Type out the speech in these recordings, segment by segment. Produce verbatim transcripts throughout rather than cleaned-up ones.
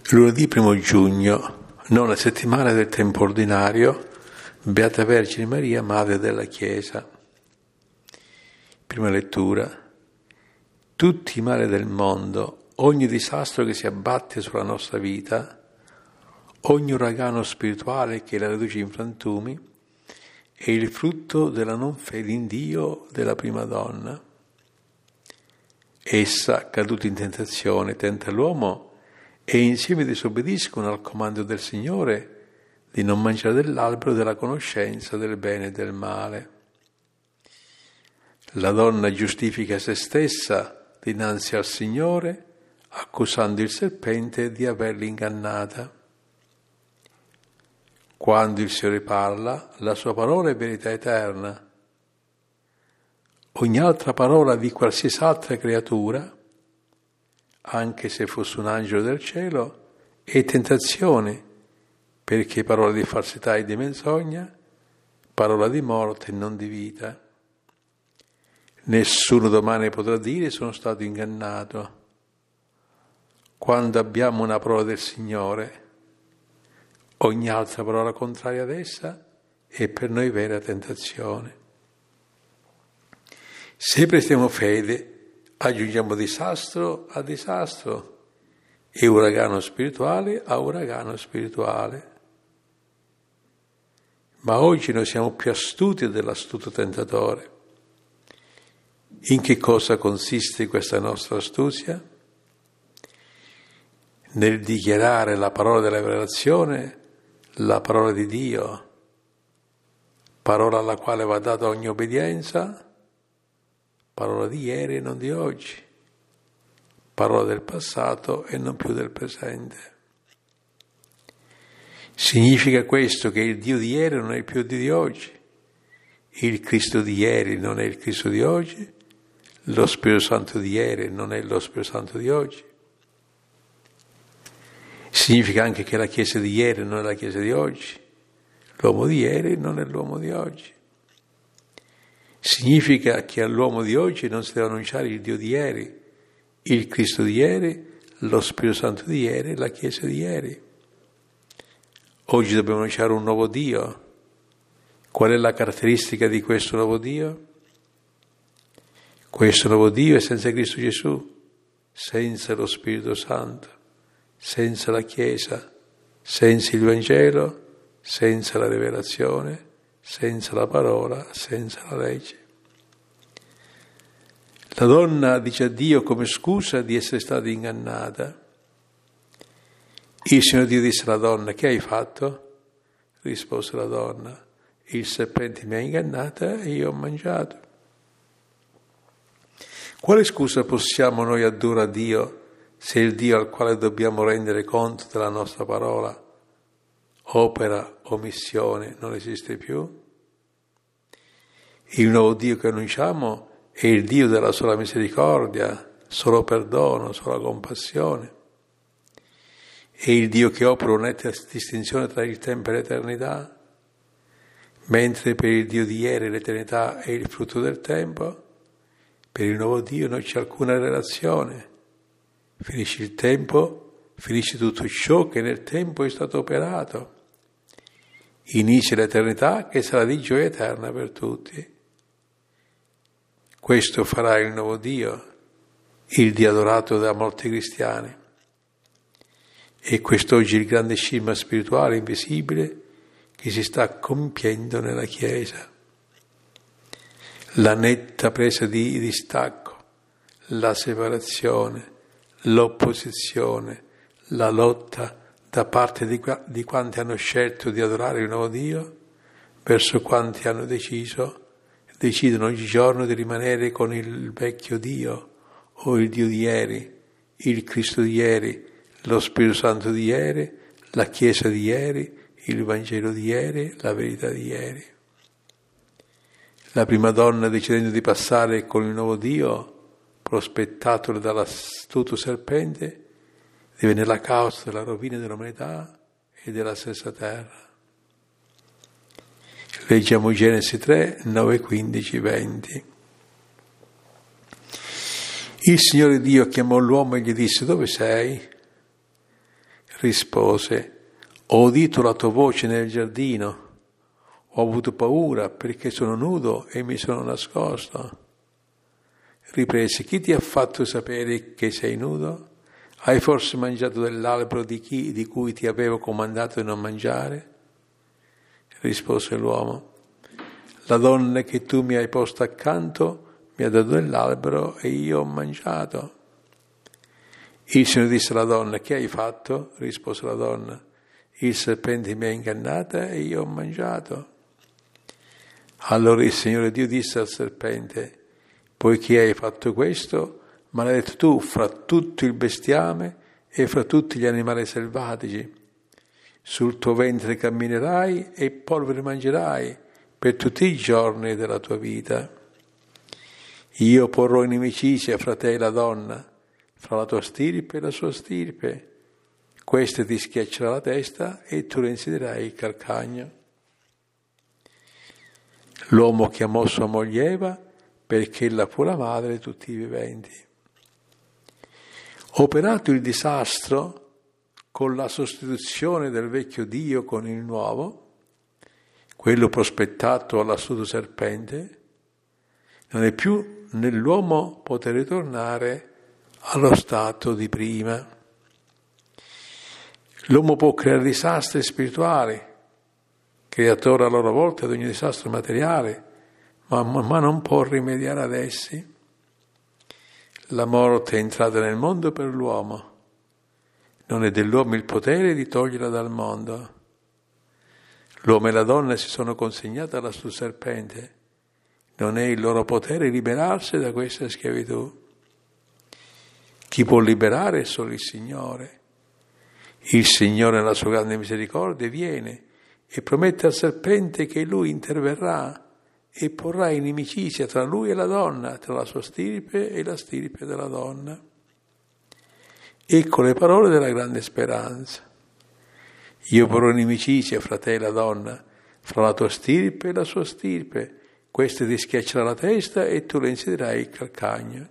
Lunedì primo giugno, nona settimana del tempo ordinario, Beata Vergine Maria, Madre della Chiesa. Prima lettura. Tutti i mali del mondo, ogni disastro che si abbatte sulla nostra vita, ogni uragano spirituale che la riduce in frantumi, è il frutto della non fede in Dio della prima donna. Essa, caduta in tentazione, tenta l'uomo e insieme disobbediscono al comando del Signore di non mangiare dell'albero della conoscenza del bene e del male. La donna giustifica se stessa dinanzi al Signore, accusando il serpente di averla ingannata. Quando il Signore parla, la sua parola è verità eterna. Ogni altra parola di qualsiasi altra creatura, anche se fosse un angelo del cielo, è tentazione, perché parola di falsità e di menzogna, parola di morte e non di vita. Nessuno domani potrà dire sono stato ingannato. Quando abbiamo una parola del Signore, ogni altra parola contraria ad essa è per noi vera tentazione. Se prestiamo fede, aggiungiamo disastro a disastro e uragano spirituale a uragano spirituale. Ma oggi noi siamo più astuti dell'astuto tentatore. In che cosa consiste questa nostra astuzia? Nel dichiarare la parola della rivelazione, la parola di Dio, parola alla quale va data ogni obbedienza, parola di ieri e non di oggi, parola del passato e non più del presente. Significa questo che il Dio di ieri non è il più Dio di oggi, il Cristo di ieri non è il Cristo di oggi, lo Spirito Santo di ieri non è lo Spirito Santo di oggi. Significa anche che la Chiesa di ieri non è la Chiesa di oggi, l'uomo di ieri non è l'uomo di oggi. Significa che all'uomo di oggi non si deve annunciare il Dio di ieri, il Cristo di ieri, lo Spirito Santo di ieri, la Chiesa di ieri. Oggi dobbiamo annunciare un nuovo Dio. Qual è la caratteristica di questo nuovo Dio? Questo nuovo Dio è senza Cristo Gesù, senza lo Spirito Santo, senza la Chiesa, senza il Vangelo, senza la rivelazione, senza la parola, senza la legge. La donna dice a Dio come scusa di essere stata ingannata. Il Signore Dio disse alla donna: che hai fatto? Rispose la donna: il serpente mi ha ingannata e io ho mangiato. Quale scusa possiamo noi addurre a Dio se il Dio al quale dobbiamo rendere conto della nostra parola, opera, omissione, non esiste più? Il nuovo Dio che annunciamo è il Dio della sola misericordia, solo perdono, sola compassione. È il Dio che opera una netta distinzione tra il tempo e l'eternità, mentre per il Dio di ieri l'eternità è il frutto del tempo, per il nuovo Dio non c'è alcuna relazione. Finisce il tempo, finisce tutto ciò che nel tempo è stato operato. Inizia l'eternità che sarà di gioia eterna per tutti. Questo farà il nuovo Dio, il Dio adorato da molti cristiani. E quest'oggi il grande scisma spirituale invisibile che si sta compiendo nella Chiesa. La netta presa di distacco, la separazione, l'opposizione, la lotta da parte di, di quanti hanno scelto di adorare il nuovo Dio verso quanti hanno deciso, decidono ogni giorno di rimanere con il vecchio Dio o il Dio di ieri, il Cristo di ieri, lo Spirito Santo di ieri, la Chiesa di ieri, il Vangelo di ieri, la verità di ieri. La prima donna, decidendo di passare con il nuovo Dio, prospettatolo dall'astuto serpente, divenne la causa della rovina dell'umanità e della stessa terra. Leggiamo Genesi tre, nove, quindici, venti. Il Signore Dio chiamò l'uomo e gli disse: dove sei? Rispose: ho udito la tua voce nel giardino, ho avuto paura perché sono nudo e mi sono nascosto. Riprese: chi ti ha fatto sapere che sei nudo? Hai forse mangiato dell'albero di, chi, di cui ti avevo comandato di non mangiare? Rispose l'uomo: la donna che tu mi hai posto accanto mi ha dato dell'albero e io ho mangiato. Il Signore disse alla donna: che hai fatto? Rispose la donna: il serpente mi ha ingannata e io ho mangiato. Allora il Signore Dio disse al serpente: poiché hai fatto questo, maledetto tu fra tutto il bestiame e fra tutti gli animali selvatici. Sul tuo ventre camminerai e polvere mangerai per tutti i giorni della tua vita. Io porrò inimicizia fra te e la donna, fra la tua stirpe e la sua stirpe. Questa ti schiaccerà la testa e tu le insiderai il calcagno. L'uomo chiamò sua moglie Eva perché ella fu la madre di tutti i viventi. Operato il disastro con la sostituzione del vecchio Dio con il nuovo, quello prospettato all'astuto serpente, non è più nell'uomo poter ritornare allo stato di prima. L'uomo può creare disastri spirituali, creatore a loro volta di ogni disastro materiale, ma, ma non può rimediare ad essi. La morte è entrata nel mondo per l'uomo. Non è dell'uomo il potere di toglierla dal mondo. L'uomo e la donna si sono consegnati all'astuto serpente. Non è il loro potere liberarsi da questa schiavitù. Chi può liberare è solo il Signore. Il Signore, nella sua grande misericordia, viene e promette al serpente che lui interverrà e porrà inimicizia tra lui e la donna, tra la sua stirpe e la stirpe della donna. Ecco le parole della grande speranza. Io porrò inimicizia fra te e la donna, fra la tua stirpe e la sua stirpe. Questa ti schiaccerà la testa e tu le insiderai il calcagno.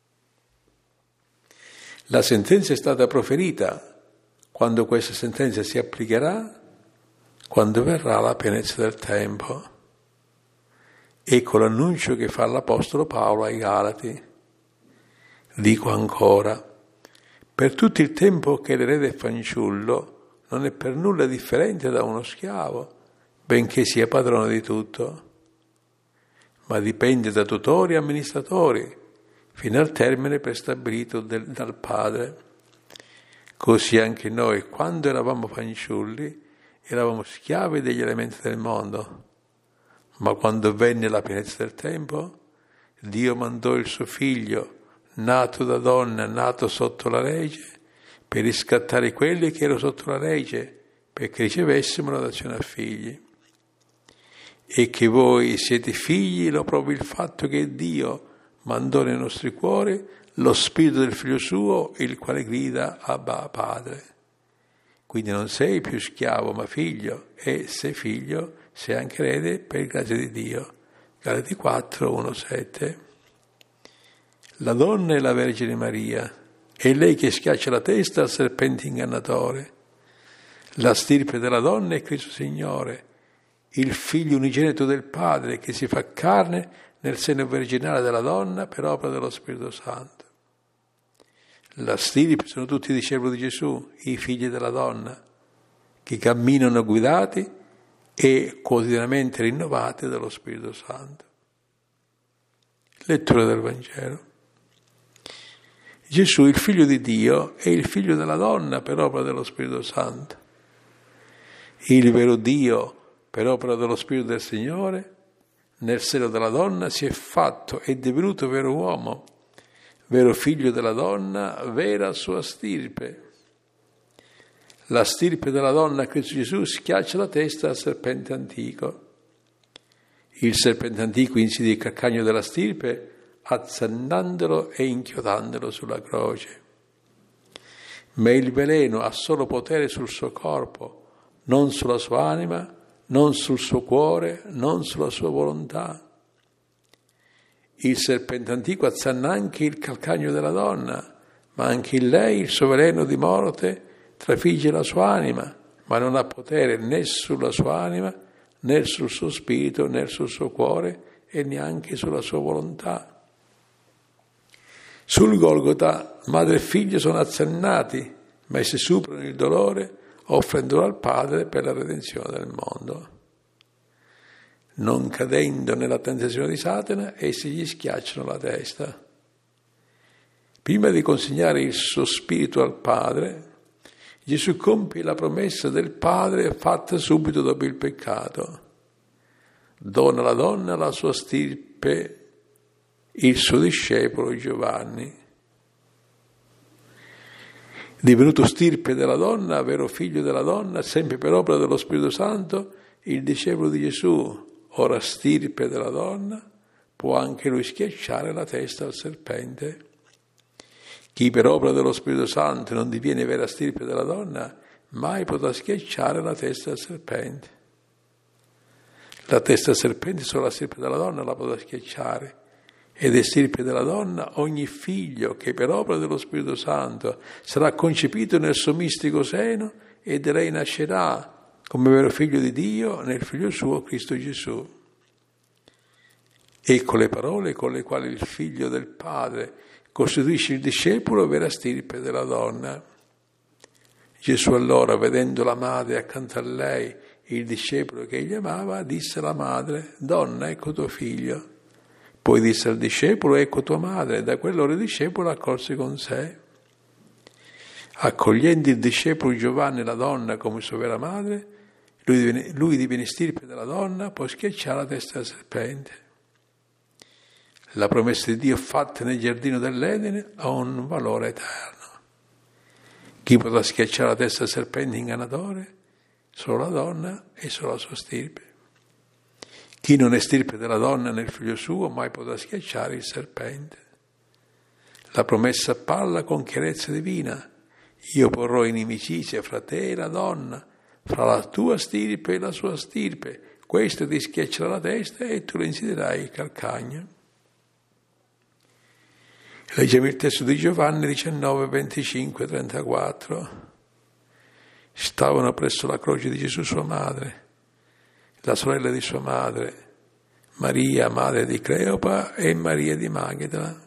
La sentenza è stata proferita. Quando questa sentenza si applicherà? Quando verrà la pienezza del tempo. Ecco l'annuncio che fa l'Apostolo Paolo ai Galati. Dico ancora: per tutto il tempo che l'erede è fanciullo, non è per nulla differente da uno schiavo, benché sia padrone di tutto, ma dipende da tutori e amministratori, fino al termine prestabilito del, dal Padre. Così anche noi, quando eravamo fanciulli, eravamo schiavi degli elementi del mondo, ma quando venne la pienezza del tempo, Dio mandò il suo figlio, nato da donna, nato sotto la legge, per riscattare quelli che erano sotto la legge, perché ricevessimo l'adozione a figli. E che voi siete figli lo provi il fatto che Dio mandò nei nostri cuori lo spirito del figlio suo, il quale grida Abba Padre. Quindi non sei più schiavo ma figlio, e se figlio sei anche erede per grazia di Dio. Galati quattro, uno, sette. La donna è la Vergine Maria, è lei che schiaccia la testa al serpente ingannatore. La stirpe della donna è Cristo Signore, il figlio unigenito del Padre che si fa carne nel seno virginale della donna per opera dello Spirito Santo. La stirpe sono tutti i discepoli di Gesù, i figli della donna, che camminano guidati e quotidianamente rinnovati dallo Spirito Santo. Lettura del Vangelo. Gesù, il figlio di Dio, è il figlio della donna per opera dello Spirito Santo. Il vero Dio, per opera dello Spirito del Signore, nel seno della donna si è fatto e divenuto vero uomo, vero figlio della donna, vera sua stirpe. La stirpe della donna, Cristo Gesù, schiaccia la testa al serpente antico. Il serpente antico insidia il calcagno della stirpe, azzannandolo e inchiodandolo sulla croce. Ma il veleno ha solo potere sul suo corpo, non sulla sua anima, non sul suo cuore, non sulla sua volontà. Il serpente antico azzanna anche il calcagno della donna, ma anche in lei il suo veleno di morte trafigge la sua anima, ma non ha potere né sulla sua anima, né sul suo spirito, né sul suo cuore e neanche sulla sua volontà. Sul Golgota madre e figlio sono accennati, ma essi superano il dolore offrendolo al Padre per la redenzione del mondo. Non cadendo nella tentazione di Satana, essi gli schiacciano la testa. Prima di consegnare il suo spirito al Padre, Gesù compie la promessa del Padre fatta subito dopo il peccato. Dona alla donna la sua stirpe, il suo discepolo Giovanni. Divenuto stirpe della donna, vero figlio della donna, sempre per opera dello Spirito Santo, il discepolo di Gesù, ora stirpe della donna, può anche lui schiacciare la testa al serpente. Chi per opera dello Spirito Santo non diviene vera stirpe della donna, mai potrà schiacciare la testa al serpente. La testa del serpente solo la stirpe della donna la potrà schiacciare. Ed è stirpe della donna ogni figlio che per opera dello Spirito Santo sarà concepito nel suo mistico seno e da lei nascerà come vero figlio di Dio nel figlio suo Cristo Gesù. Ecco le parole con le quali il figlio del Padre costituisce il discepolo vera stirpe della donna. Gesù allora, vedendo la madre accanto a lei, il discepolo che egli amava, disse alla madre: «Donna, ecco tuo figlio». Poi disse al discepolo: «Ecco tua madre». Da quell'ora il discepolo accolse con sé. Accogliendo il discepolo Giovanni la donna come sua vera madre, lui diviene, lui diviene stirpe della donna, può schiacciare la testa del serpente. La promessa di Dio fatta nel giardino dell'Edene ha un valore eterno. Chi potrà schiacciare la testa del serpente ingannatore? Solo la donna e solo la sua stirpe. Chi non è stirpe della donna nel figlio suo mai potrà schiacciare il serpente. La promessa parla con chiarezza divina. Io porrò inimicizia fra te e la donna, fra la tua stirpe e la sua stirpe. Questo ti schiaccerà la testa e tu le insiderai il calcagno. Leggiamo il testo di Giovanni diciannove, venticinque, trentaquattro. Stavano presso la croce di Gesù sua madre, la sorella di sua madre, Maria, madre di Cleopa, e Maria di Magdala.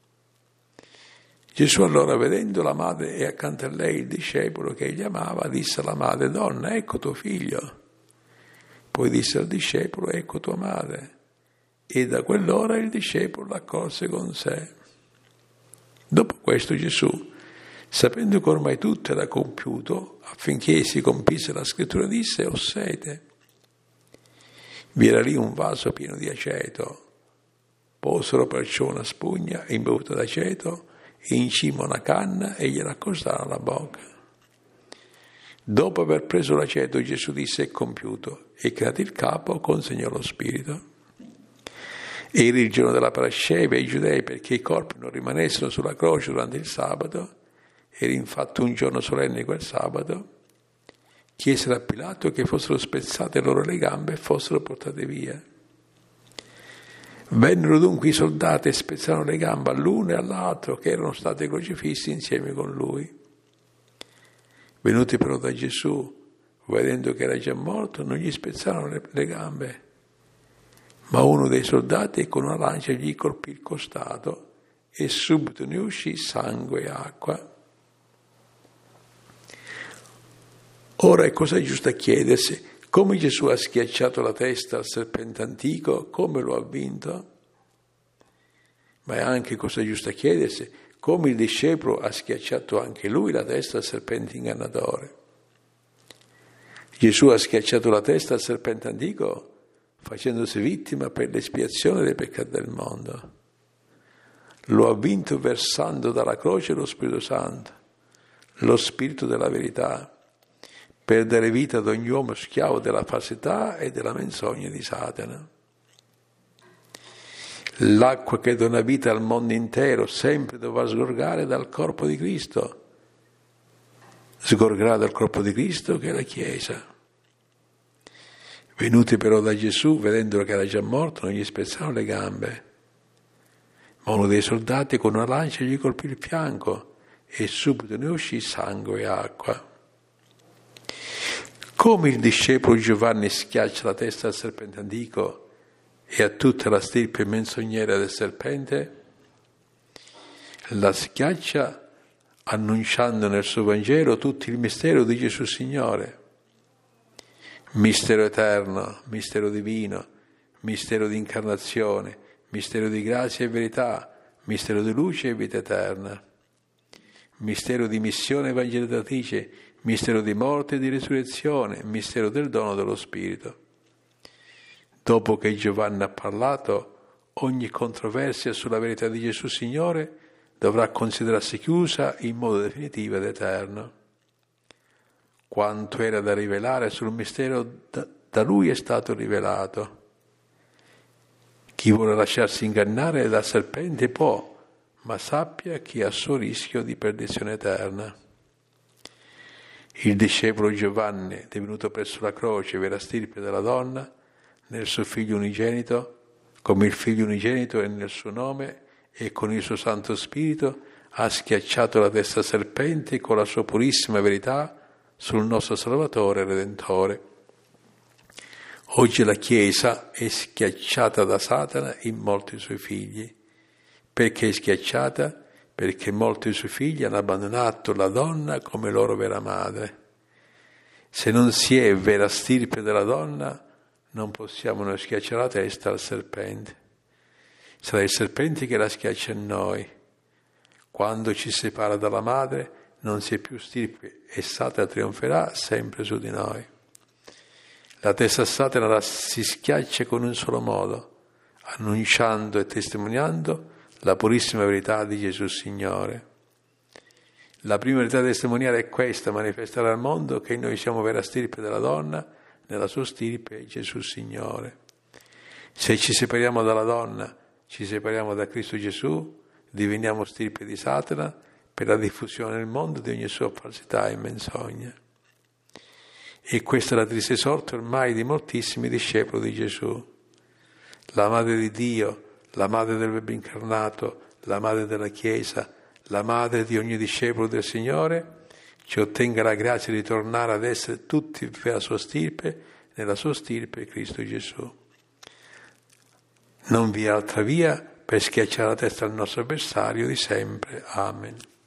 Gesù allora, vedendo la madre e accanto a lei il discepolo che egli amava, disse alla madre: «Donna, ecco tuo figlio». Poi disse al discepolo: «Ecco tua madre». E da quell'ora il discepolo l'accolse con sé. Dopo questo Gesù, sapendo che ormai tutto era compiuto, affinché si compisse la scrittura, disse: «Ho sete». Vi era lì un vaso pieno di aceto. Posero perciò una spugna imbevuta d'aceto e in cima una canna e gliela accostarono alla bocca. Dopo aver preso l'aceto, Gesù disse: «È compiuto», e chinato il capo consegnò lo spirito. Era il giorno della Parasceva ai Giudei, perché i corpi non rimanessero sulla croce durante il sabato. Era infatti un giorno solenne quel sabato. Chiesero a Pilato che fossero spezzate loro le gambe e fossero portate via. Vennero dunque i soldati e spezzarono le gambe all'uno e all'altro che erano stati crocifissi insieme con lui. Venuti però da Gesù, vedendo che era già morto, non gli spezzarono le, le gambe, ma uno dei soldati con una lancia gli colpì il costato e subito ne uscì sangue e acqua. Ora è cosa giusta chiedersi: come Gesù ha schiacciato la testa al serpente antico, come lo ha vinto? Ma è anche cosa giusta chiedersi: come il discepolo ha schiacciato anche lui la testa al serpente ingannatore. Gesù ha schiacciato la testa al serpente antico facendosi vittima per l'espiazione dei peccati del mondo. Lo ha vinto versando dalla croce lo Spirito Santo, lo Spirito della verità, per dare vita ad ogni uomo schiavo della falsità e della menzogna di Satana. L'acqua che dona vita al mondo intero sempre dovrà sgorgare dal corpo di Cristo. Sgorgerà dal corpo di Cristo che è la Chiesa. Venuti però da Gesù, vedendolo che era già morto, non gli spezzarono le gambe. Ma uno dei soldati con una lancia gli colpì il fianco e subito ne uscì sangue e acqua. Come il discepolo Giovanni schiaccia la testa al serpente antico e a tutta la stirpe menzognera del serpente, la schiaccia annunciando nel suo Vangelo tutto il mistero di Gesù Signore. Mistero eterno, mistero divino, mistero di incarnazione, mistero di grazia e verità, mistero di luce e vita eterna, mistero di missione evangelizzatrice, mistero di morte e di risurrezione, mistero del dono dello Spirito. Dopo che Giovanni ha parlato, ogni controversia sulla verità di Gesù Signore dovrà considerarsi chiusa in modo definitivo ed eterno. Quanto era da rivelare sul mistero da, da Lui è stato rivelato. Chi vuole lasciarsi ingannare dal serpente può, ma sappia che è a suo rischio di perdizione eterna. Il discepolo Giovanni, divenuto presso la croce vera stirpe della donna, nel suo figlio unigenito, come il figlio unigenito è nel suo nome e con il suo Santo Spirito, ha schiacciato la testa serpente con la sua purissima verità sul nostro Salvatore e Redentore. Oggi la Chiesa è schiacciata da Satana in molti suoi figli. Perché è schiacciata? Perché molti suoi figli hanno abbandonato la donna come loro vera madre. Se non si è vera stirpe della donna, non possiamo noi schiacciare la testa al serpente. Sarà il serpente che la schiaccia a noi. Quando ci separa dalla madre, non si è più stirpe e Satana trionferà sempre su di noi. La testa a Satana la si schiaccia con un solo modo, annunciando e testimoniando la purissima verità di Gesù Signore. La prima verità testimoniale è questa: manifestare al mondo che noi siamo vera stirpe della donna, nella sua stirpe Gesù Signore. Se ci separiamo dalla donna, ci separiamo da Cristo Gesù, diveniamo stirpe di Satana per la diffusione nel mondo di ogni sua falsità e menzogna. E questa è la triste sorte ormai di moltissimi discepoli di Gesù. La Madre di Dio, la Madre del Verbo incarnato, la Madre della Chiesa, la Madre di ogni discepolo del Signore, ci ottenga la grazia di tornare ad essere tutti per la sua stirpe, nella sua stirpe Cristo Gesù. Non vi è altra via per schiacciare la testa al nostro avversario di sempre. Amen.